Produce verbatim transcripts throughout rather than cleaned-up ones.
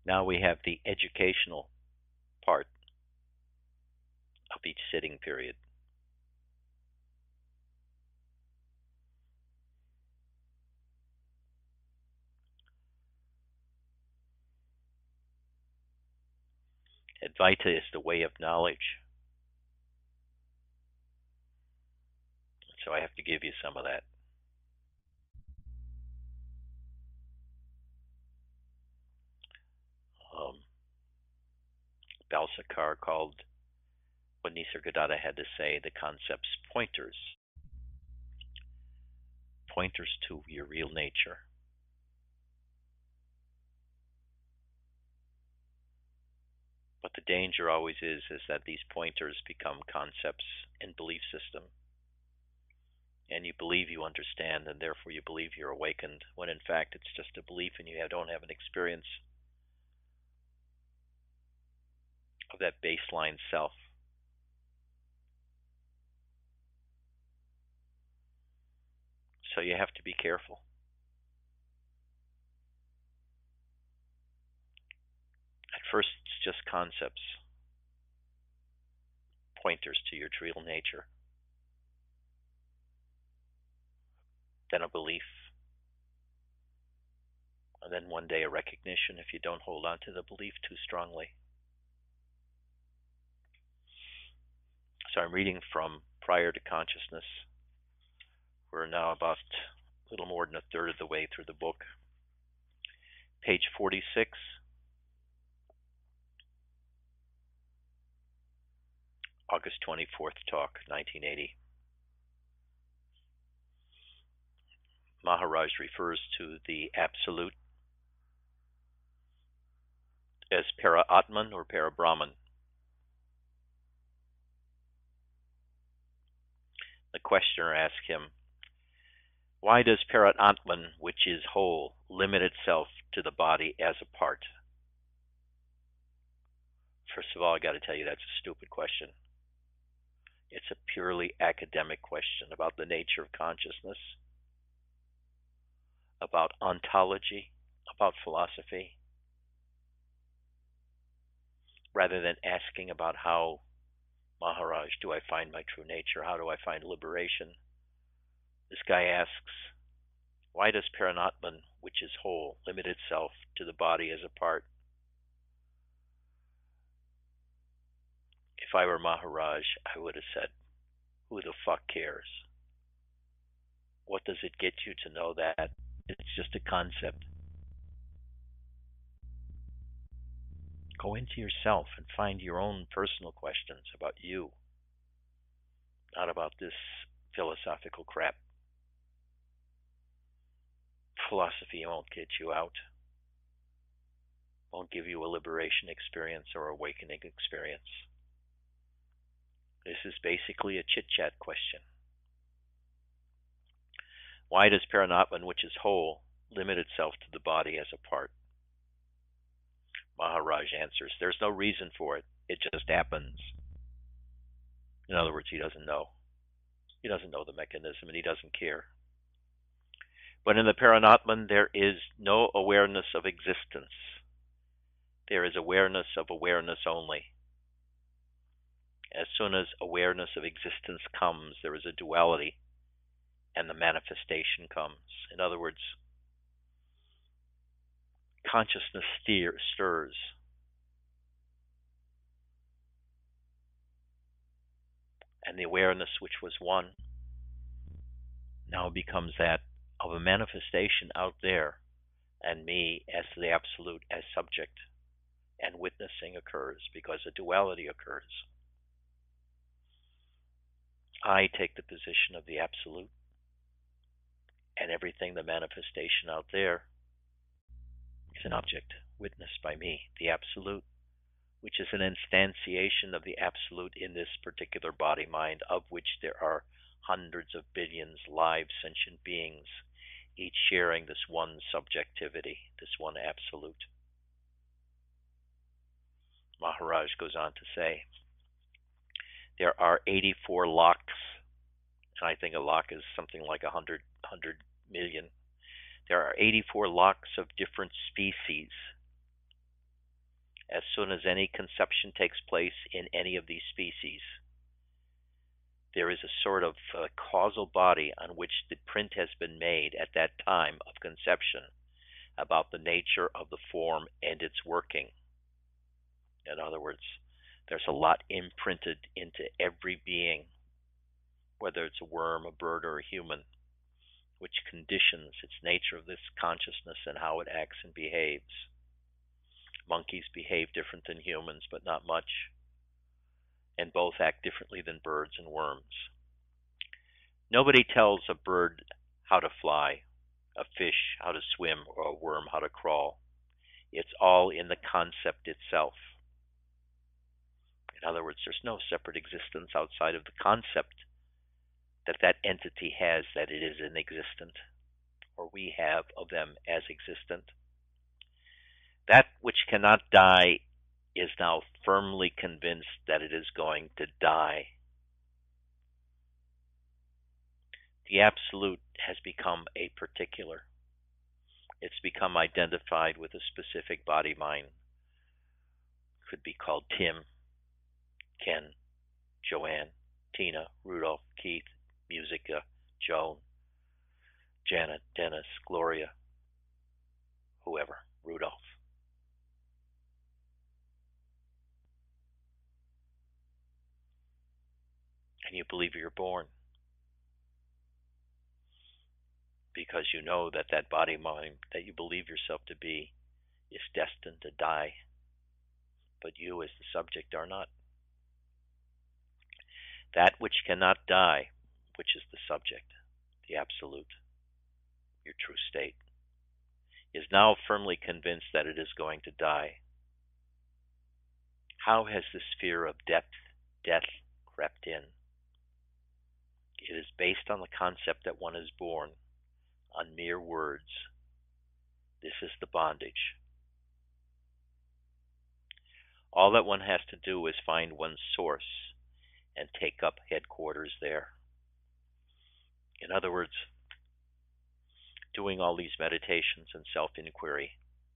Now we have the educational part of each sitting period. Advaita is the way of knowledge. So I have to give you some of that. Um, Balsakar called what Nisargadatta had to say the concepts pointers. Pointers to your real nature. But the danger always is is that these pointers become concepts and belief system. And you believe you understand, and therefore you believe you're awakened, when in fact it's just a belief and you don't have an experience of that baseline self. So you have to be careful. At first, it's just concepts, pointers to your real nature. Then a belief. And then one day a recognition if you don't hold on to the belief too strongly. So I'm reading from Prior to Consciousness. We're now about a little more than a third of the way through the book. Page forty-six. August twenty-fourth talk, nineteen eighty. Maharaj refers to the Absolute as Para-Atman or Para-Brahman. The questioner asks him, why does Para-Atman, which is whole, limit itself to the body as a part? First of all, I got to tell you that's a stupid question. It's a purely academic question about the nature of consciousness, about ontology, about philosophy, rather than asking about how, Maharaj, do I find my true nature? How do I find liberation? This guy asks, why does Para-Atman, which is whole, limit itself to the body as a part? If I were Maharaj, I would have said, who the fuck cares? What does it get you to know that? It's just a concept. Go into yourself and find your own personal questions about you, not about this philosophical crap. Philosophy won't get you out, won't give you a liberation experience or awakening experience. This is basically a chit-chat question. Why does Para-Atman, which is whole, limit itself to the body as a part? Maharaj answers, there's no reason for it. It just happens. In other words, he doesn't know. He doesn't know the mechanism and he doesn't care. But in the Para-Atman, there is no awareness of existence. There is awareness of awareness only. As soon as awareness of existence comes, there is a duality, and the manifestation comes. In other words, consciousness steer, stirs. And the awareness which was one now becomes that of a manifestation out there, and me as the Absolute, as subject, and witnessing occurs because a duality occurs. I take the position of the Absolute, and everything, the manifestation out there, is an object witnessed by me, the Absolute, which is an instantiation of the Absolute in this particular body-mind, of which there are hundreds of billions live sentient beings, each sharing this one subjectivity, this one Absolute. Maharaj goes on to say, there are eighty-four lakhs, and I think a lakh is something like a hundred, hundred million. There are eighty-four lakhs of different species As soon as any conception takes place in any of these species, there is a sort of uh, causal body on which the print has been made at that time of conception about the nature of the form and its working. In other words, there's a lot imprinted into every being, whether it's a worm, a bird, or a human, which conditions its nature of this consciousness and how it acts and behaves. Monkeys behave different than humans, but not much, and both act differently than birds and worms. Nobody tells a bird how to fly, a fish how to swim, or a worm how to crawl. It's all in the concept itself. In other words, there's no separate existence outside of the concept that that entity has that it is an existent, or we have of them as existent. That which cannot die is now firmly convinced that it is going to die. The absolute has become a particular. It's become identified with a specific body-mind. Could be called Tim, Ken, Joanne, Tina, Rudolph, Keith, Musica, Joan, Janet, Dennis, Gloria, whoever, Rudolph. And you believe you're born because you know that that body mind that you believe yourself to be is destined to die, but you as the subject are not. That which cannot die, which is the subject, the absolute, your true state, is now firmly convinced that it is going to die. How has this fear of death, death crept in? It is based on the concept that one is born, on mere words. This is the bondage. All that one has to do is find one's source and take up headquarters there. In other words, doing all these meditations and self-inquiry,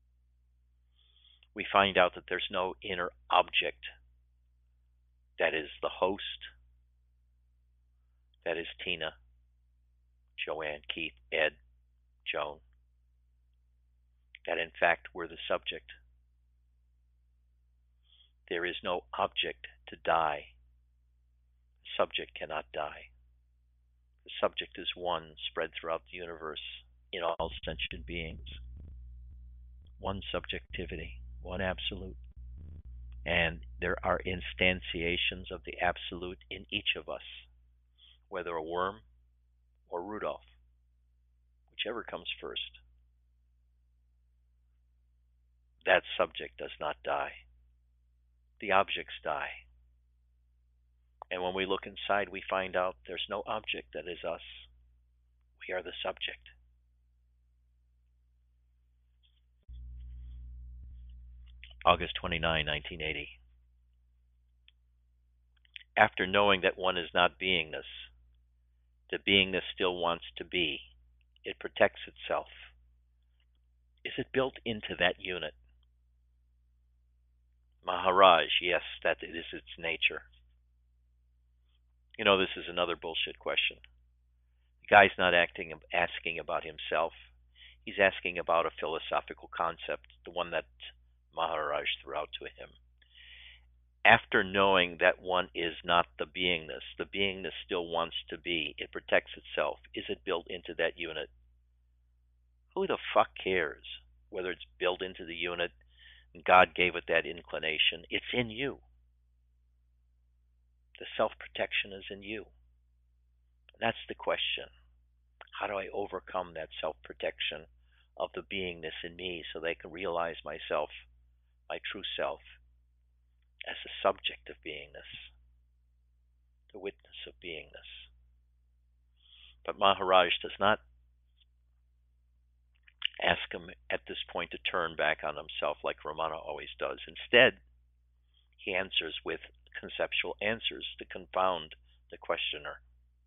we find out that there's no inner object that is the host, that is Tina, Joanne, Keith, Ed, Joan, that in fact we're the subject. There is no object to die. The subject cannot die. The subject is one spread throughout the universe in all sentient beings. One subjectivity, one absolute. And there are instantiations of the absolute in each of us, whether a worm or Rudolph, whichever comes first. That subject does not die. The objects die. And when we look inside, we find out there's no object that is us. We are the subject. August twenty-ninth, nineteen eighty. After knowing that one is not beingness, the beingness still wants to be. It protects itself. Is it built into that unit? Maharaj, yes, that it is its nature. You know, this is another bullshit question. The guy's not acting, asking about himself. He's asking about a philosophical concept, the one that Maharaj threw out to him. After knowing that one is not the beingness, the beingness still wants to be. It protects itself. Is it built into that unit? Who the fuck cares whether it's built into the unit and God gave it that inclination? It's in you. The self-protection is in you. And that's the question. How do I overcome that self-protection of the beingness in me so that I can realize myself, my true self, as the subject of beingness, the witness of beingness? But Maharaj does not ask him at this point to turn back on himself like Ramana always does. Instead, he answers with conceptual answers to confound the questioner.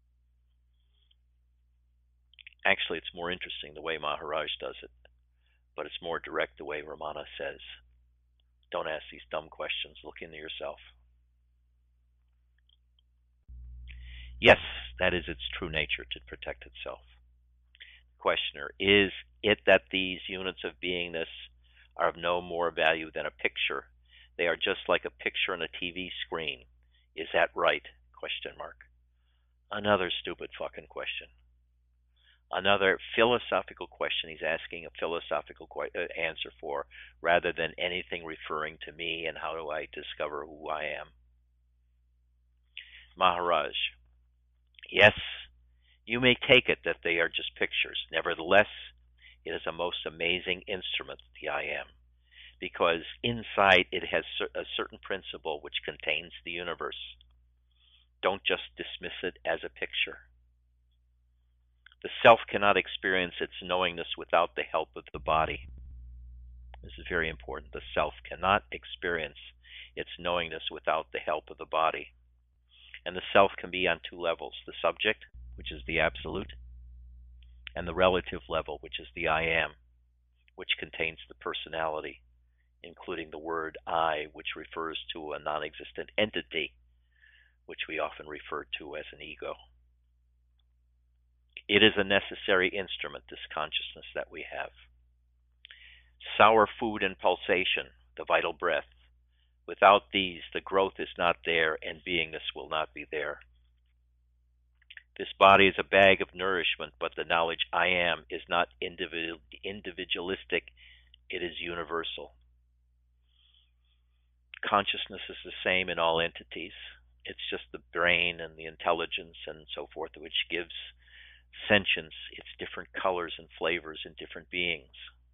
Actually, it's more interesting the way Maharaj does it, but it's more direct the way Ramana says. Don't ask these dumb questions. Look into yourself. Yes, that is its true nature, to protect itself. Questioner, is it that these units of beingness are of no more value than a picture? They are just like a picture on a T V screen. Is that right? Question mark. Another stupid fucking question. Another philosophical question he's asking a philosophical que- uh, answer for, rather than anything referring to me and how do I discover who I am. Maharaj, yes, you may take it that they are just pictures. Nevertheless, it is a most amazing instrument, the I am, because inside it has a certain principle which contains the universe. Don't just dismiss it as a picture. The self cannot experience its knowingness without the help of the body. This is very important. The self cannot experience its knowingness without the help of the body. And the self can be on two levels, the subject, which is the absolute, and the relative level, which is the I am, which contains the personality, including the word I, which refers to a non-existent entity, which we often refer to as an ego. It is a necessary instrument, this consciousness that we have. Sour food and pulsation, the vital breath. Without these, the growth is not there and beingness will not be there. This body is a bag of nourishment, but the knowledge I am is not individual, individualistic, it is universal. Consciousness is the same in all entities. It's just the brain and the intelligence and so forth which gives sentience its different colors and flavors in different beings.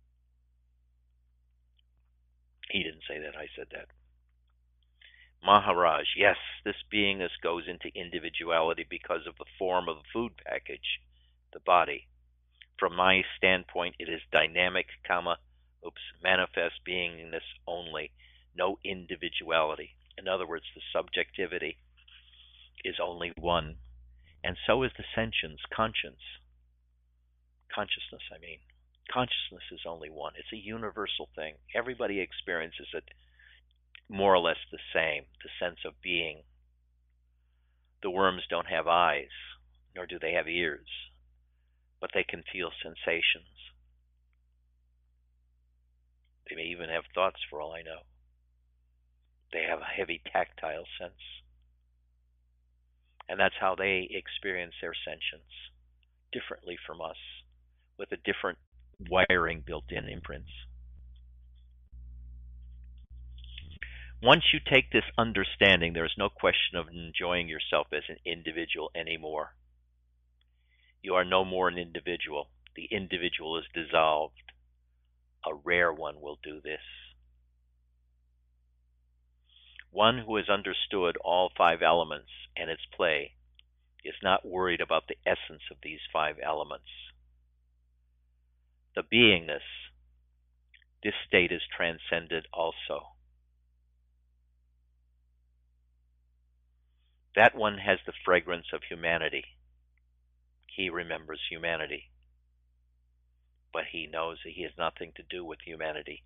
He didn't say that, I said that. Maharaj, yes, this beingness goes into individuality because of the form of the food package, the body. From my standpoint, it is dynamic, comma, oops, manifest beingness only, no individuality. In other words, the subjectivity is only one, and so is the sentience, conscience. Consciousness, I mean. Consciousness is only one. It's a universal thing. Everybody experiences it more or less the same, the sense of being. The worms don't have eyes, nor do they have ears, but they can feel sensations. They may even have thoughts for all I know. They have a heavy tactile sense. And that's how they experience their sentience, differently from us, with a different wiring built in imprints. Once you take this understanding, there is no question of enjoying yourself as an individual anymore. You are no more an individual. The individual is dissolved. A rare one will do this. One who has understood all five elements and its play is not worried about the essence of these five elements. The beingness, this state is transcended also. That one has the fragrance of humanity. He remembers humanity, but he knows that he has nothing to do with humanity.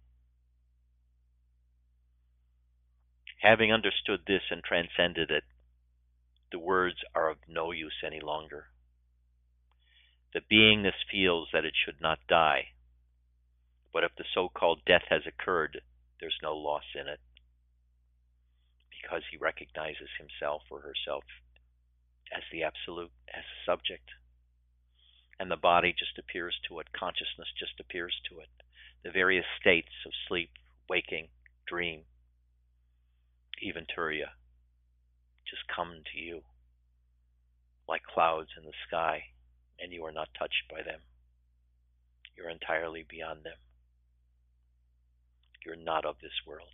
Having understood this and transcended it, the words are of no use any longer. The beingness feels that it should not die, but if the so-called death has occurred, there's no loss in it, because he recognizes himself or herself as the absolute, as a subject. And the body just appears to it, consciousness just appears to it. The various states of sleep, waking, dream, even Turiya, just come to you like clouds in the sky, and you are not touched by them. You're entirely beyond them. You're not of this world.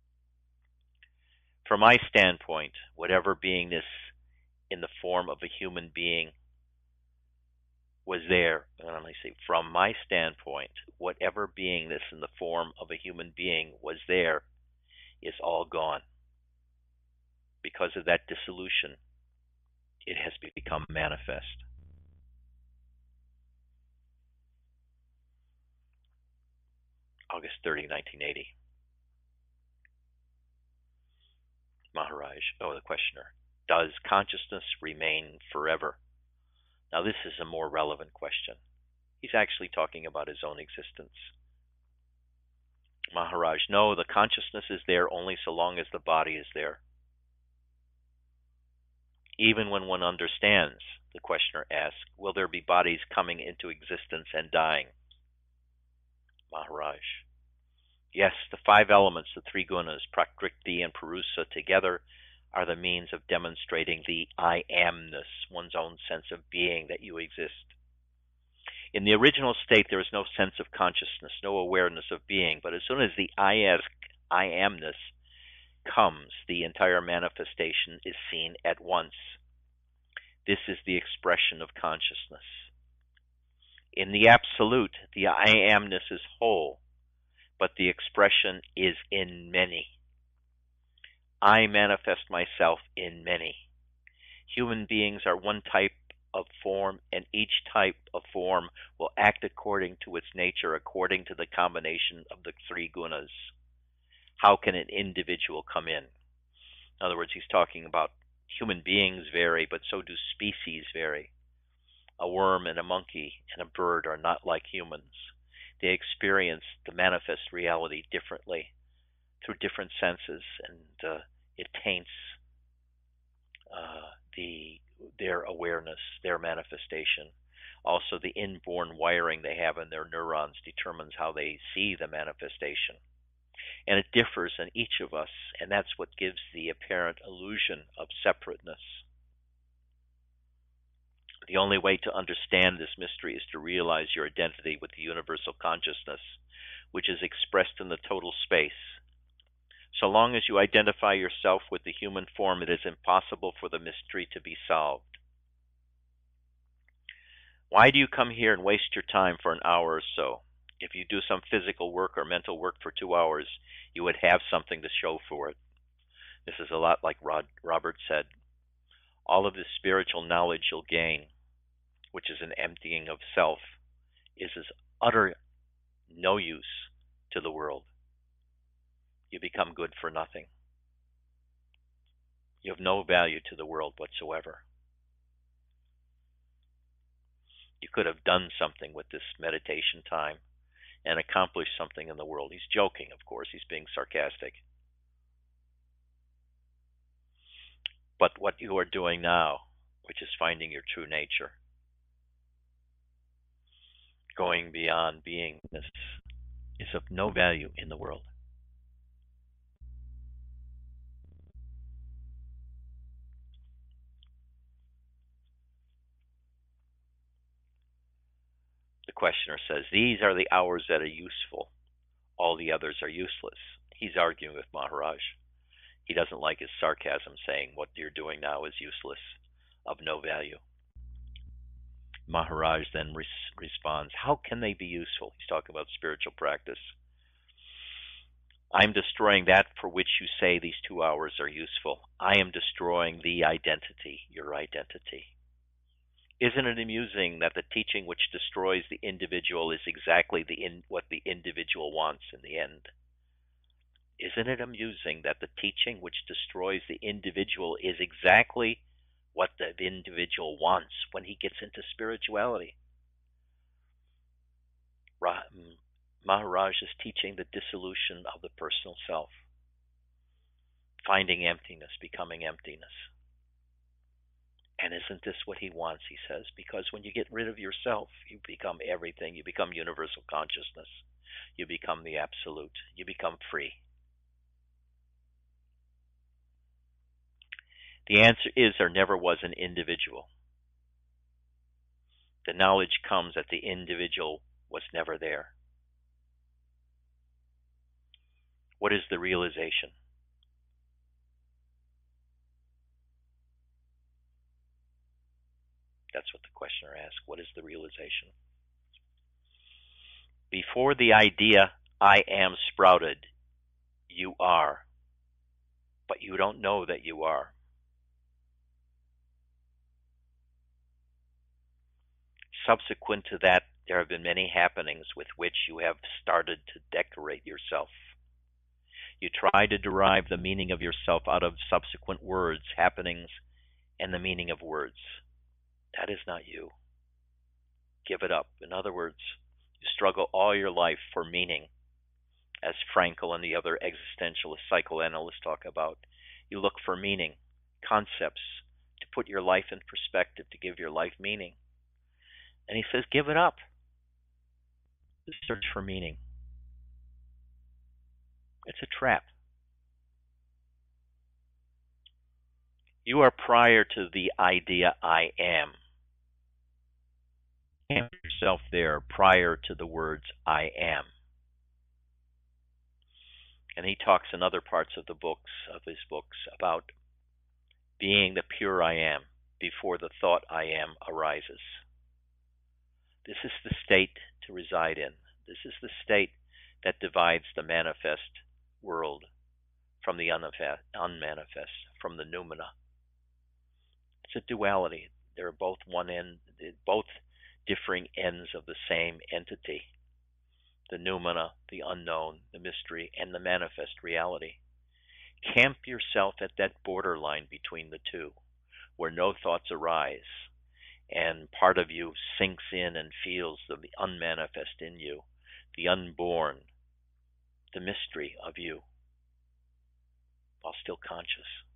From my standpoint, whatever beingness in the form of a human being was there, and let me say, from my standpoint, whatever beingness in the form of a human being was there is all gone. Because of that dissolution, it has become manifest. August thirtieth, nineteen eighty. Maharaj, oh, the questioner, does consciousness remain forever? Now, this is a more relevant question. He's actually talking about his own existence. Maharaj, no, the consciousness is there only so long as the body is there. Even when one understands, the questioner asks, will there be bodies coming into existence and dying? Maharaj, yes, the five elements, the three gunas, Prakriti and Purusa, together are the means of demonstrating the I amness, one's own sense of being, that you exist. In the original state, there is no sense of consciousness, no awareness of being, but as soon as the I, I amness comes, the entire manifestation is seen at once. This is the expression of consciousness. In the absolute, the I amness is whole, but the expression is in many. I manifest myself in many. Human beings are one type of form, and each type of form will act according to its nature, according to the combination of the three gunas. How can an individual come in? In other words, he's talking about human beings vary, but so do species vary. A worm and a monkey and a bird are not like humans. They experience the manifest reality differently through different senses, and uh, it taints uh, the their awareness, their manifestation. Also, the inborn wiring they have in their neurons determines how they see the manifestation. And it differs in each of us, and that's what gives the apparent illusion of separateness. The only way to understand this mystery is to realize your identity with the universal consciousness, which is expressed in the total space. So long as you identify yourself with the human form, it is impossible for the mystery to be solved. Why do you come here and waste your time for an hour or so? If you do some physical work or mental work for two hours, you would have something to show for it. This is a lot like Rod, Robert said. All of this spiritual knowledge you'll gain, which is an emptying of self, is as utter no use to the world. You become good for nothing. You have no value to the world whatsoever. You could have done something with this meditation time and accomplished something in the world. He's joking, of course. He's being sarcastic. But what you are doing now, which is finding your true nature, going beyond beingness, is of no value in the world. The questioner says, these are the hours that are useful. All the others are useless. He's arguing with Maharaj. He doesn't like his sarcasm, saying what you're doing now is useless, of no value. Maharaj then res- responds, how can they be useful? He's talking about spiritual practice. I'm destroying that for which you say these two hours are useful. I am destroying the identity, your identity. Isn't it amusing that the teaching which destroys the individual is exactly the in, what the individual wants in the end? Isn't it amusing that the teaching which destroys the individual is exactly what the individual wants when he gets into spirituality? Ra- Maharaj is teaching the dissolution of the personal self, finding emptiness, becoming emptiness. And isn't this what he wants, he says? Because when you get rid of yourself, you become everything. You become universal consciousness. You become the absolute. You become free. The answer is there never was an individual. The knowledge comes that the individual was never there. What is the realization? That's what the questioner asked. What is the realization? Before the idea, I am sprouted, you are. But you don't know that you are. Subsequent to that, there have been many happenings with which you have started to decorate yourself. You try to derive the meaning of yourself out of subsequent words, happenings, and the meaning of words. That is not you. Give it up. In other words, you struggle all your life for meaning, as Frankl and the other existentialist psychoanalysts talk about. You look for meaning, concepts, to put your life in perspective, to give your life meaning. And he says, give it up. The search for meaning. It's a trap. You are prior to the idea I am. Camp yourself there prior to the words I am. And he talks in other parts of the books, of his books, about being the pure I am before the thought I am arises. This is the state to reside in. This is the state that divides the manifest world from the unmanifest, from the noumena. It's a duality. They're both one end, both differing ends of the same entity. The noumena, the unknown, the mystery, and the manifest reality. Camp yourself at that borderline between the two, where no thoughts arise, and part of you sinks in and feels the unmanifest in you, the unborn, the mystery of you, while still conscious.